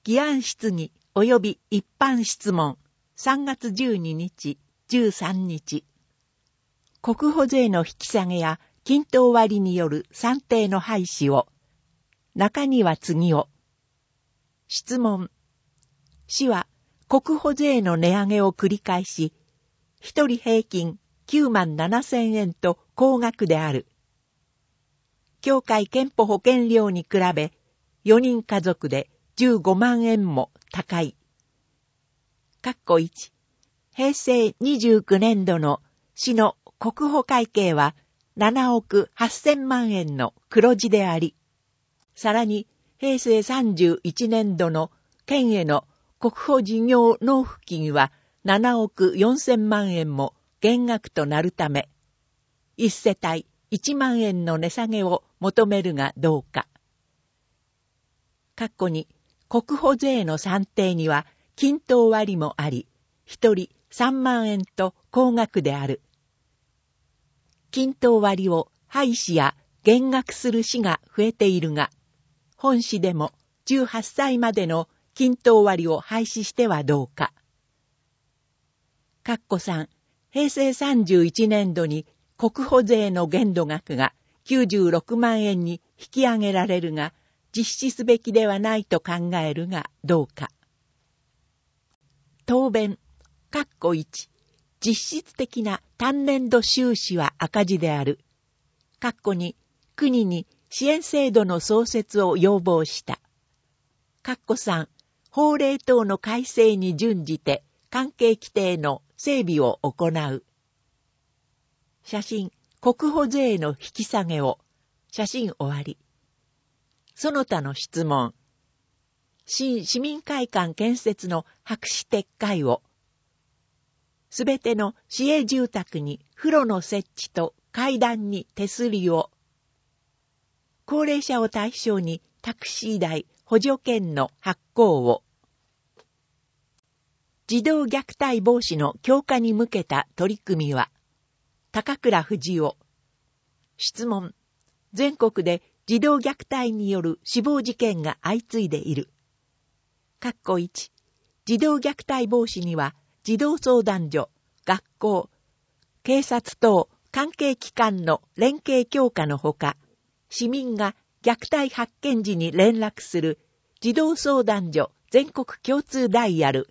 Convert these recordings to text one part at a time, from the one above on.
議案質疑及び一般質問3月12日、13日。国保税の引き下げや均等割による算定の廃止を。中庭次を。質問。市は国保税の値上げを繰り返し、一人平均9万7,000円と高額である。協会健保保険料に比べ、4人家族で15万円も高い。1、平成29年度の市の国保会計は7億8,000万円の黒字であり、さらに平成31年度の県への国保事業納付金は7億4,000万円も減額となるため、1世帯1万円の値下げを求めるがどうか。2、国保税の算定には均等割もあり、1人3万円と高額である。均等割を廃止や減額する市が増えているが、本市でも18歳までの均等割を廃止してはどうか。3、平成31年度に国保税の限度額が96万円に引き上げられるが、実施すべきではないと考えるがどうか。答弁。1、実質的な単年度収支は赤字である。2、国に支援制度の創設を要望した。3、法令等の改正に準じて関係規定の整備を行う。写真、国保税の引き下げを。写真終わり。その他の質問。新市民会館建設の白紙撤回を。すべての市営住宅に風呂の設置と階段に手すりを。高齢者を対象にタクシー代補助券の発行を。児童虐待防止の強化に向けた取り組みは。高倉藤夫。質問。全国で児童虐待による死亡事件が相次いでいる。1、児童虐待防止には児童相談所、学校、警察等関係機関の連携強化のほか、市民が虐待発見時に連絡する児童相談所全国共通ダイヤル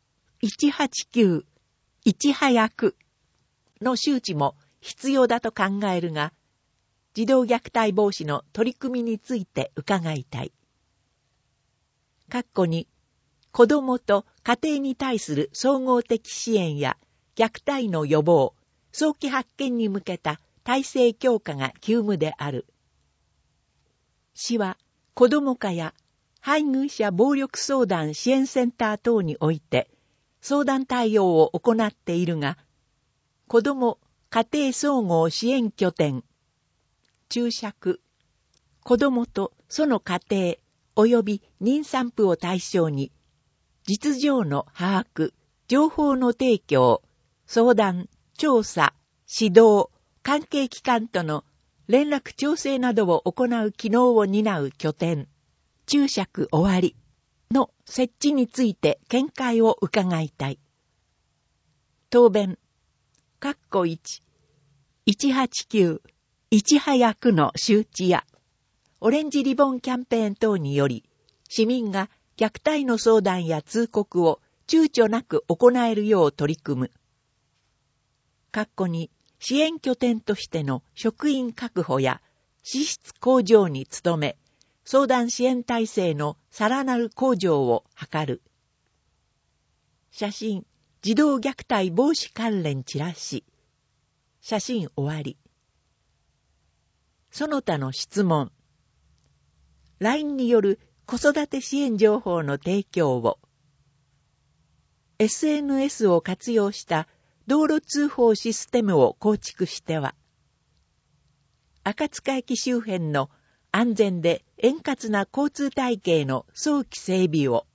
189、いち早くの周知も必要だと考えるが、児童虐待防止の取り組みについて伺いたい。2、子どもと家庭に対する総合的支援や虐待の予防、早期発見に向けた体制強化が急務である。市は子ども課や配偶者暴力相談支援センター等において相談対応を行っているが、子ども家庭総合支援拠点、注釈、子どもとその家庭及び妊産婦を対象に、実情の把握、情報の提供、相談、調査、指導、関係機関との連絡調整などを行う機能を担う拠点、注釈終わりの設置について見解を伺いたい。答弁。1、189、いち早くの周知や、オレンジリボンキャンペーン等により、市民が虐待の相談や通告を躊躇なく行えるよう取り組む。2、支援拠点としての職員確保や資質向上に努め、相談支援体制のさらなる向上を図る。写真、児童虐待防止関連チラシ。写真終わり。その他の質問。LINE による子育て支援情報の提供を。SNS を活用した道路通報システムを構築しては、赤塚駅周辺の安全で円滑な交通体系の早期整備を。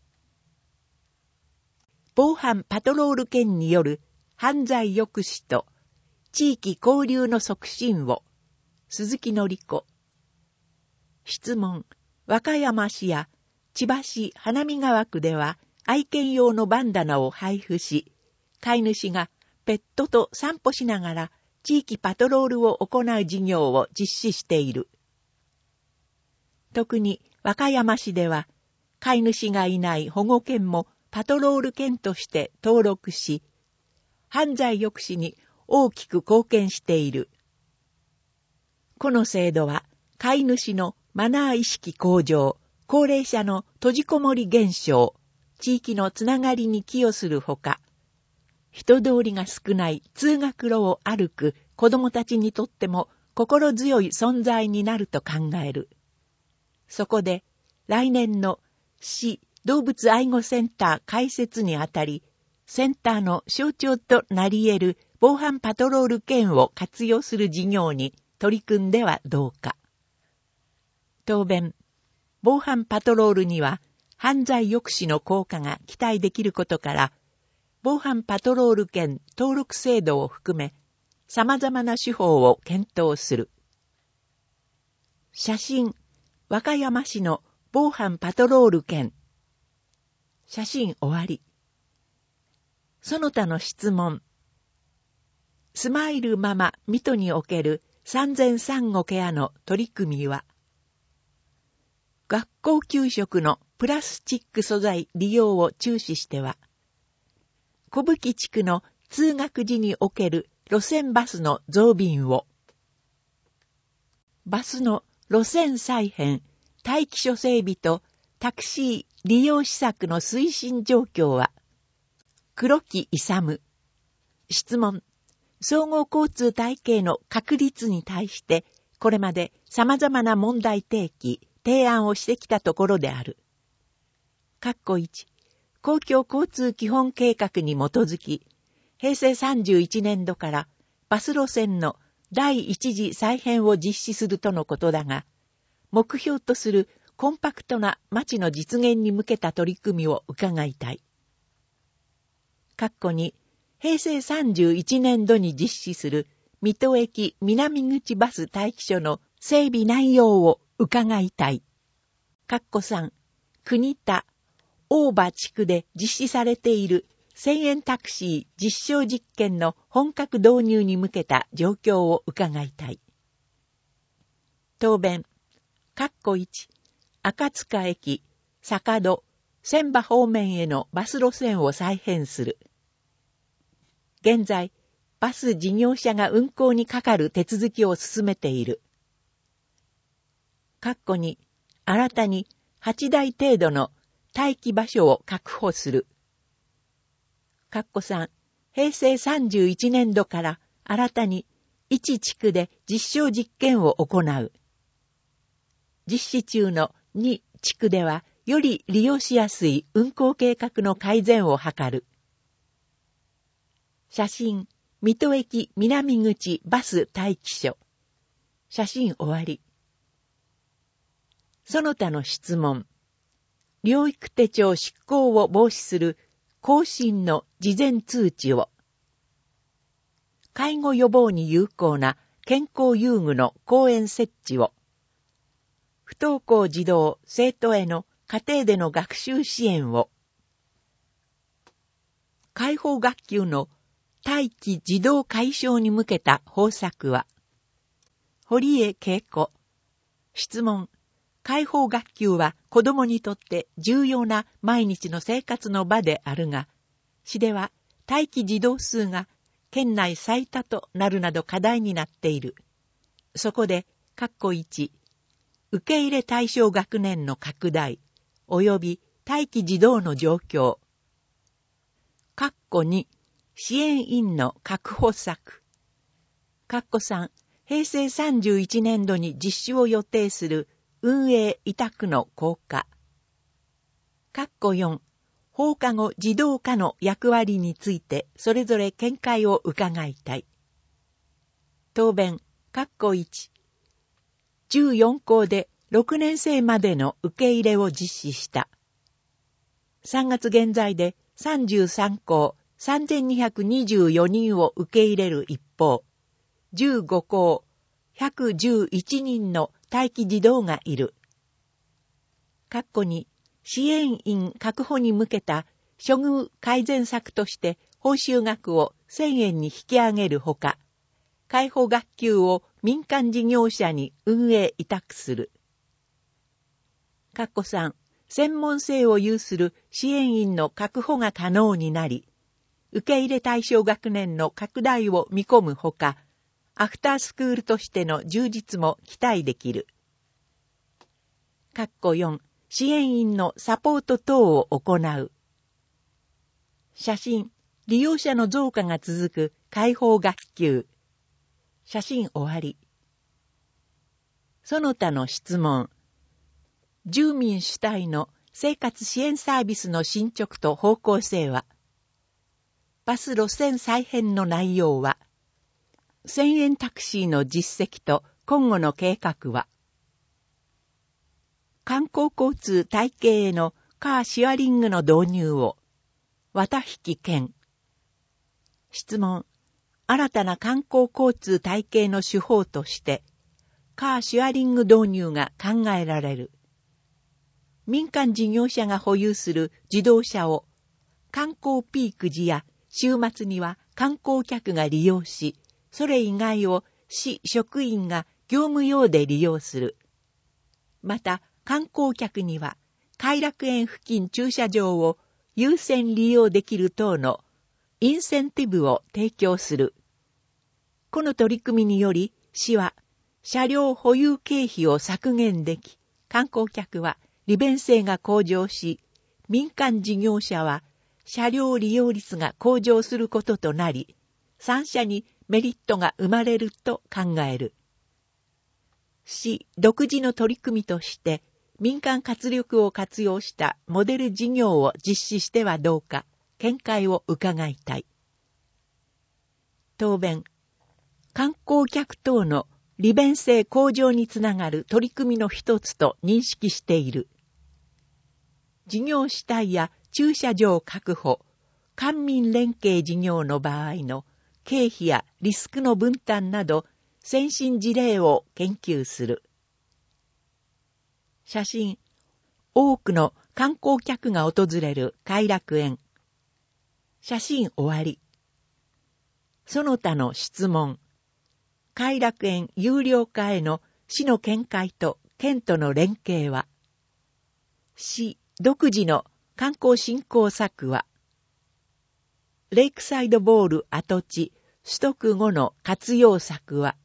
防犯パトロール犬による犯罪抑止と地域交流の促進を。鈴木紀子。質問。和歌山市や千葉市花見川区では愛犬用のバンダナを配布し、飼い主がペットと散歩しながら地域パトロールを行う事業を実施している。特に和歌山市では、飼い主がいない保護犬もパトロール犬として登録し、犯罪抑止に大きく貢献している。この制度は、飼い主のマナー意識向上、高齢者の閉じこもり減少、地域のつながりに寄与するほか、人通りが少ない通学路を歩く子どもたちにとっても心強い存在になると考える。そこで、来年の市動物愛護センター開設にあたり、センターの象徴となり得る防犯パトロール犬を活用する事業に取り組んではどうか。当面、防犯パトロールには犯罪抑止の効果が期待できることから、防犯パトロール犬登録制度を含め、様々な手法を検討する。写真、和歌山市の防犯パトロール犬。写真終わり。その他の質問。スマイルママ水戸における産前産後ケアの取り組みは、学校給食のプラスチック素材利用を注視しては、小吹地区の通学時における路線バスの増便を、バスの路線再編、待機所整備とタクシー利用施策の推進状況は、黒木勇。質問。総合交通体系の確立に対して、これまで様々な問題提案をしてきたところである。1、公共交通基本計画に基づき、平成31年度からバス路線の第一次再編を実施するとのことだが、目標とするコンパクトな街の実現に向けた取り組みを伺いたい。2、平成31年度に実施する水戸駅南口バス待機所の整備内容を伺いたい。3、国田、大場地区で実施されている1000円タクシー実証実験の本格導入に向けた状況を伺いたい。答弁。1、赤塚駅、坂戸、千葉方面へのバス路線を再編する。現在、バス事業者が運行にかかる手続きを進めている。2、新たに8台程度の待機場所を確保する。3、平成31年度から新たに1地区で実証実験を行う。実施中の2地区ではより利用しやすい運行計画の改善を図る。写真、水戸駅南口バス待機所。写真終わり。その他の質問。療育手帳執行を防止する更新の事前通知を。介護予防に有効な健康遊具の公園設置を。不登校児童・生徒への家庭での学習支援を。開放学級の待機児童解消に向けた方策は。堀江恵子。質問。開放学級は子どもにとって重要な毎日の生活の場であるが、市では待機児童数が県内最多となるなど課題になっている。そこで、1、受け入れ対象学年の拡大、及び待機児童の状況。2、支援員の確保策。3、平成31年度に実施を予定する運営委託の効果。4、放課後児童科の役割についてそれぞれ見解を伺いたい。答弁。1、14校で6年生までの受け入れを実施した。3月現在で33校3224人を受け入れる一方、15校111人の待機児童がいる。2、 支援員確保に向けた処遇改善策として報酬額を1000円に引き上げるほか、開放学級を民間事業者に運営委託する。3、専門性を有する支援員の確保が可能になり、受け入れ対象学年の拡大を見込むほか、アフタースクールとしての充実も期待できる。4、支援員のサポート等を行う。写真、利用者の増加が続く開放学級。写真終わり。その他の質問。住民主体の生活支援サービスの進捗と方向性は、バス路線再編の内容は、1000円タクシーの実績と今後の計画は、観光交通体系へのカーシェアリングの導入を、綿引兼。質問。新たな観光交通体系の手法として、カーシェアリング導入が考えられる。民間事業者が保有する自動車を、観光ピーク時や週末には観光客が利用し、それ以外を市職員が業務用で利用する。また、観光客には、偕楽園付近駐車場を優先利用できる等のインセンティブを提供する。この取り組みにより、市は車両保有経費を削減でき、観光客は利便性が向上し、民間事業者は車両利用率が向上することとなり、3者にメリットが生まれると考える。市独自の取り組みとして、民間活力を活用したモデル事業を実施してはどうか、見解を伺いたい。答弁。観光客等の利便性向上につながる取り組みの一つと認識している。事業主体や駐車場確保、官民連携事業の場合の経費やリスクの分担など、先進事例を研究する。写真。多くの観光客が訪れる偕楽園。写真終わり。その他の質問。偕楽園有料化への市の見解と県との連携は、市独自の観光振興策は、レイクサイドボール跡地取得後の活用策は、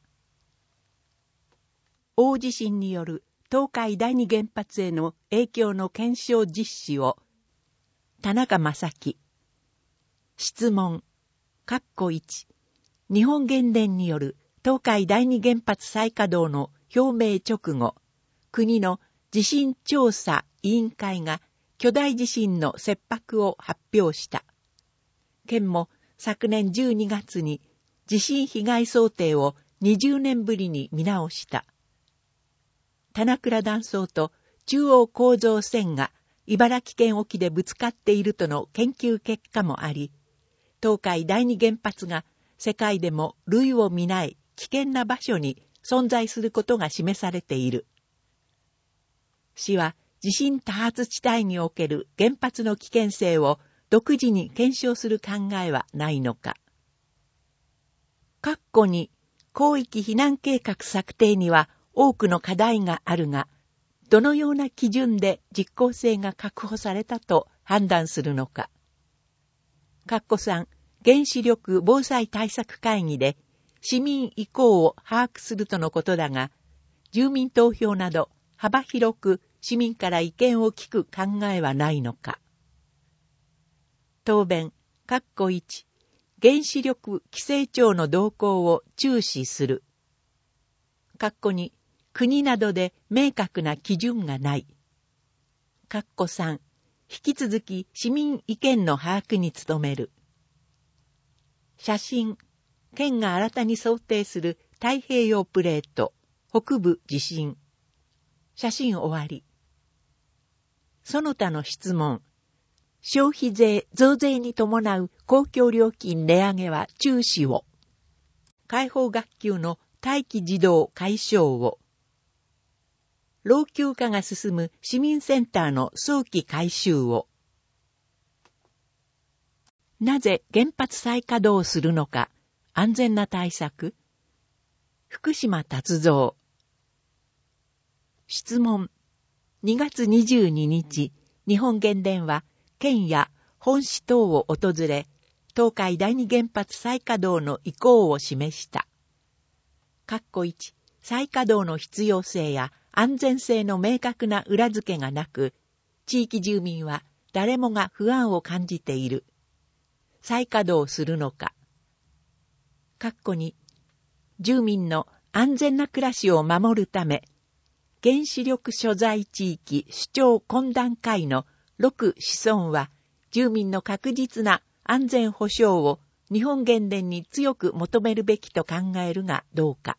大地震による東海第二原発への影響の検証実施を、田中正樹。質問。1、日本原電による東海第二原発再稼働の表明直後、国の地震調査委員会が巨大地震の切迫を発表した。県も昨年12月に地震被害想定を20年ぶりに見直した。棚倉断層と中央構造線が茨城県沖でぶつかっているとの研究結果もあり、東海第二原発が世界でも類を見ない危険な場所に存在することが示されている。市は地震多発地帯における原発の危険性を独自に検証する考えはないのか。括弧に広域避難計画策定には多くの課題があるが、どのような基準で実効性が確保されたと判断するのか。括弧3、原子力防災対策会議で市民意向を把握するとのことだが、住民投票など幅広く市民から意見を聞く考えはないのか。答弁。括弧1、原子力規制庁の動向を注視する。括弧2、国などで明確な基準がない。括弧3、引き続き市民意見の把握に努める。写真。県が新たに想定する太平洋プレート、北部地震。写真終わり。その他の質問。消費税増税に伴う公共料金値上げは中止を。開放学級の待機児童解消を。 老朽化が進む市民センターの早期改修を。なぜ原発再稼働するのか、安全な対策。福島達三。質問。2月22日、日本原電は県や本市等を訪れ、東海第二原発再稼働の意向を示した。1、再稼働の必要性や安全性の明確な裏付けがなく、地域住民は誰もが不安を感じている。再稼働するのか。2、住民の安全な暮らしを守るため、原子力所在地域主張懇談会の6子孫は、住民の確実な安全保障を日本原電に強く求めるべきと考えるがどうか。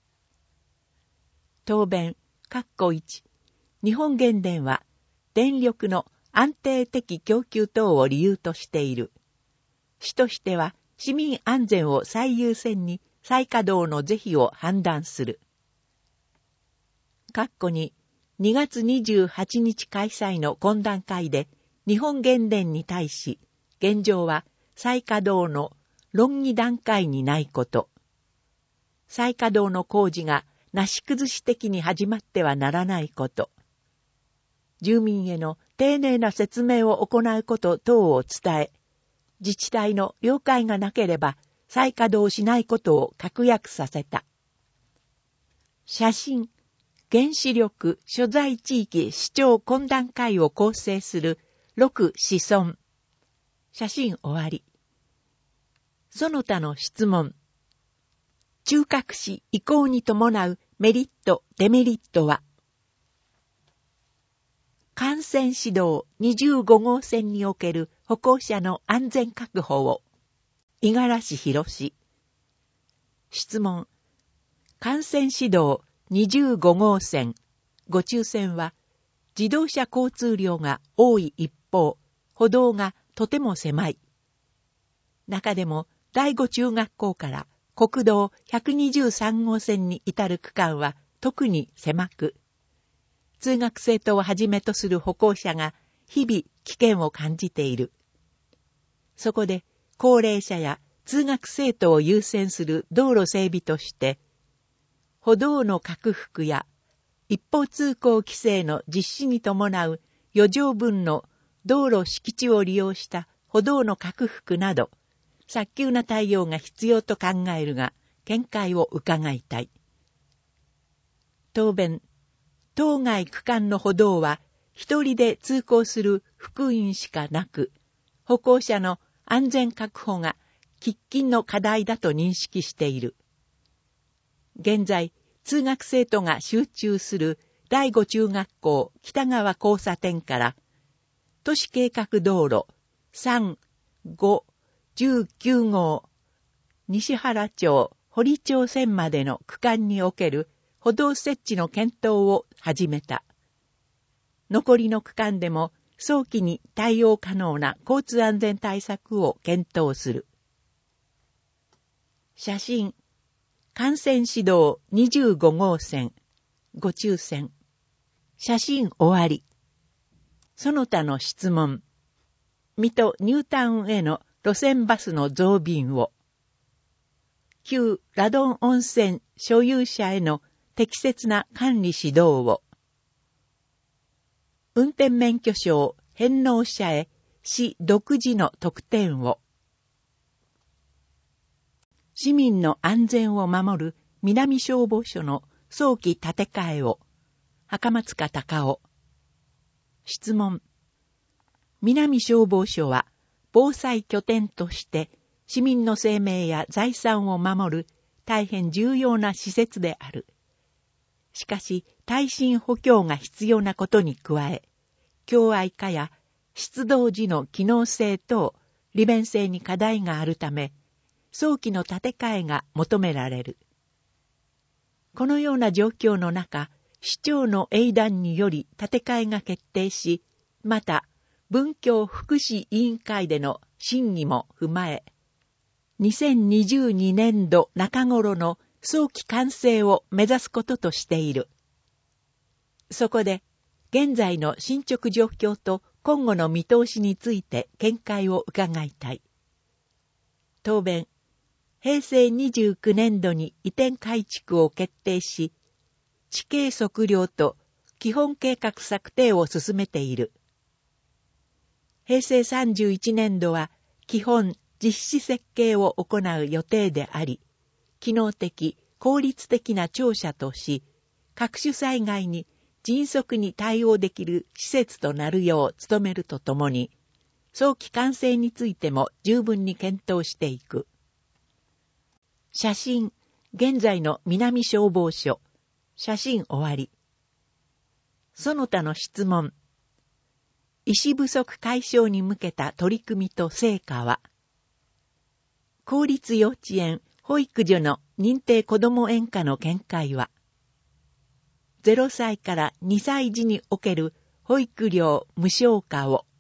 答弁。1、日本原電は電力の安定的供給等を理由としている。主としては市民安全を最優先に再稼働の是非を判断する。2月28日開催の懇談会で日本原電に対し、現状は再稼働の論議段階にないこと。再稼働の工事がなし崩し的に始まってはならないこと。住民への丁寧な説明を行うこと等を伝え、自治体の了解がなければ再稼働しないことを確約させた。写真。原子力所在地域市長懇談会を構成する6子孫。写真終わり。その他の質問。中核市移行に伴うメリット・デメリットは。幹線指導25号線における歩行者の安全確保を。五十嵐博。質問。幹線指導25号線、5中線は、自動車交通量が多い一方、歩道がとても狭い。中でも、第5中学校から国道123号線に至る区間は特に狭く、通学生徒をはじめとする歩行者が日々危険を感じている。そこで、高齢者や通学生徒を優先する道路整備として、歩道の拡幅や一方通行規制の実施に伴う余剰分の道路敷地を利用した歩道の拡幅など、早急な対応が必要と考えるが、見解を伺いたい。答弁。当該区間の歩道は一人で通行する幅員しかなく、歩行者の安全確保が喫緊の課題だと認識している。現在、通学生徒が集中する第5中学校北川交差点から、都市計画道路3、5、19号、西原町、堀町線までの区間における歩道設置の検討を始めた。残りの区間でも早期に対応可能な交通安全対策を検討する。写真。幹線指導25号線、5中線。写真終わり。その他の質問。水戸ニュータウンへの路線バスの増便を。旧ラドン温泉所有者への適切な管理指導を。運転免許証返納者へ市独自の特典を。市民の安全を守る南消防署の早期建て替えを。袴塚隆夫。質問。南消防署は防災拠点として市民の生命や財産を守る大変重要な施設である。しかし耐震補強が必要なことに加え、強愛化や出動時の機能性等利便性に課題があるため、早期の建て替えが求められる。このような状況の中、市長の英断により建て替えが決定し、また文教福祉委員会での審議も踏まえ、2022年度中頃の早期完成を目指すこととしている。 そこで、現在の進捗状況と今後の見通しについて見解を伺いたい。答弁、平成29年度に移転改築を決定し、地形測量と基本計画策定を進めている。平成31年度は基本実施設計を行う予定であり、機能的、効率的な庁舎とし、各種災害に迅速に対応できる施設となるよう努めるとともに、早期完成についても十分に検討していく。写真、現在の南消防署。写真終わり。その他の質問。医師不足解消に向けた取り組みと成果は、公立幼稚園、保育所の認定こども園歌の見解は、0歳から2歳児における保育料無償化を、